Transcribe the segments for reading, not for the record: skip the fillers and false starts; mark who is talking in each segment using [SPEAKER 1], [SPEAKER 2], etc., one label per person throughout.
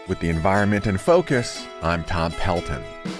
[SPEAKER 1] With the environment in focus, I'm Tom Pelton.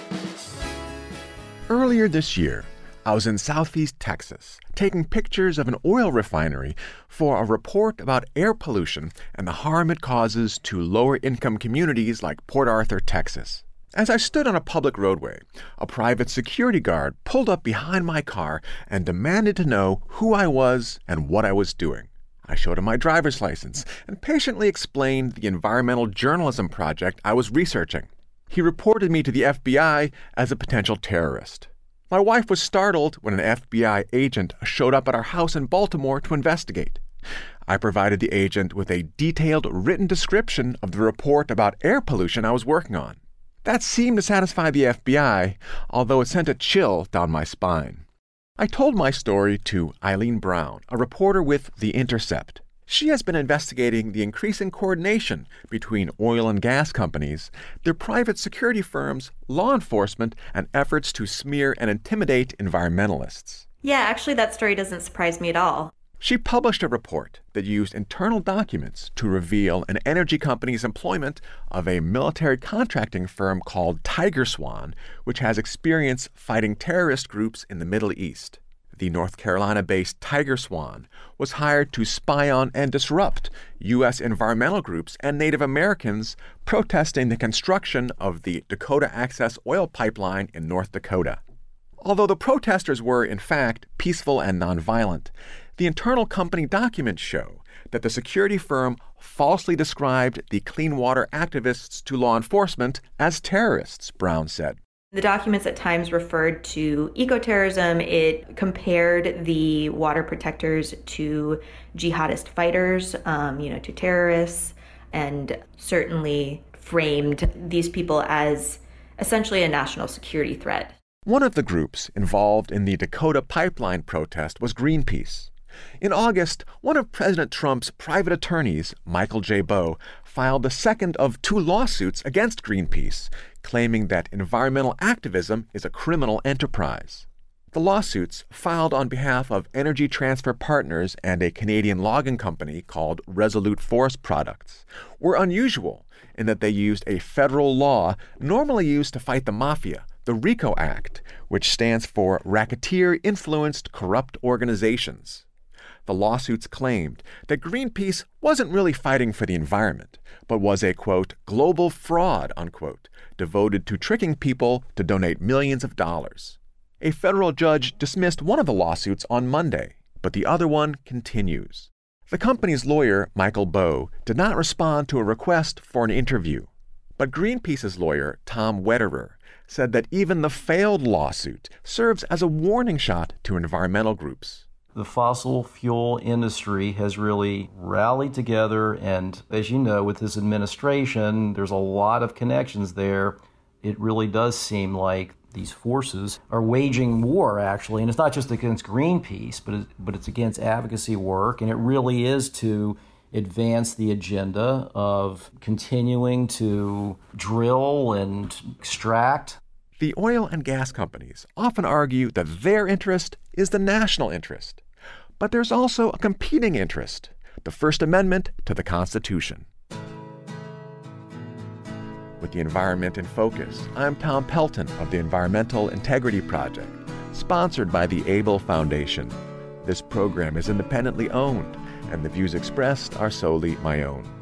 [SPEAKER 1] Earlier this year, I was in Southeast Texas taking pictures of an oil refinery for a report about air pollution and the harm it causes to lower-income communities like Port Arthur, Texas. As I stood on a public roadway, a private security guard pulled up behind my car and demanded to know who I was and what I was doing. I showed him my driver's license and patiently explained the environmental journalism project I was researching. He reported me to the FBI as a potential terrorist. My wife was startled when an FBI agent showed up at our house in Baltimore to investigate. I provided the agent with a detailed written description of the report about air pollution I was working on. That seemed to satisfy the FBI, although it sent a chill down my spine. I told my story to Eileen Brown, a reporter with The Intercept. She has been investigating the increasing coordination between oil and gas companies, their private security firms, law enforcement, and efforts to smear and intimidate environmentalists.
[SPEAKER 2] Yeah, actually that story doesn't surprise me at all.
[SPEAKER 1] She published a report that used internal documents to reveal an energy company's employment of a military contracting firm called Tiger Swan, which has experience fighting terrorist groups in the Middle East. The North Carolina-based Tiger Swan was hired to spy on and disrupt U.S. environmental groups and Native Americans protesting the construction of the Dakota Access Oil Pipeline in North Dakota. Although the protesters were, in fact, peaceful and nonviolent, the internal company documents show that the security firm falsely described the clean water activists to law enforcement as terrorists, Brown said.
[SPEAKER 2] The documents at times referred to ecoterrorism. It compared the water protectors to jihadist fighters, to terrorists, and certainly framed these people as essentially a national security threat.
[SPEAKER 1] One of the groups involved in the Dakota pipeline protest was Greenpeace. In August, one of President Trump's private attorneys, Michael J. Bowe, filed the second of two lawsuits against Greenpeace, claiming that environmental activism is a criminal enterprise. The lawsuits, filed on behalf of Energy Transfer Partners and a Canadian logging company called Resolute Forest Products, were unusual in that they used a federal law normally used to fight the mafia, the RICO Act, which stands for Racketeer-Influenced Corrupt Organizations. The lawsuits claimed that Greenpeace wasn't really fighting for the environment, but was a, quote, global fraud, unquote, devoted to tricking people to donate millions of dollars. A federal judge dismissed one of the lawsuits on Monday, but the other one continues. The company's lawyer, Michael Bowe, did not respond to a request for an interview. But Greenpeace's lawyer, Tom Wetterer, said that even the failed lawsuit serves as a warning shot to environmental groups.
[SPEAKER 3] The fossil fuel industry has really rallied together, and as you know, with this administration, there's a lot of connections there. It really does seem like these forces are waging war, actually, and it's not just against Greenpeace, but it's against advocacy work, and it really is to advance the agenda of continuing to drill and extract.
[SPEAKER 1] The oil and gas companies often argue that their interest is the national interest. But there's also a competing interest, the First Amendment to the Constitution. With the environment in focus, I'm Tom Pelton of the Environmental Integrity Project, sponsored by the Abel Foundation. This program is independently owned, and the views expressed are solely my own.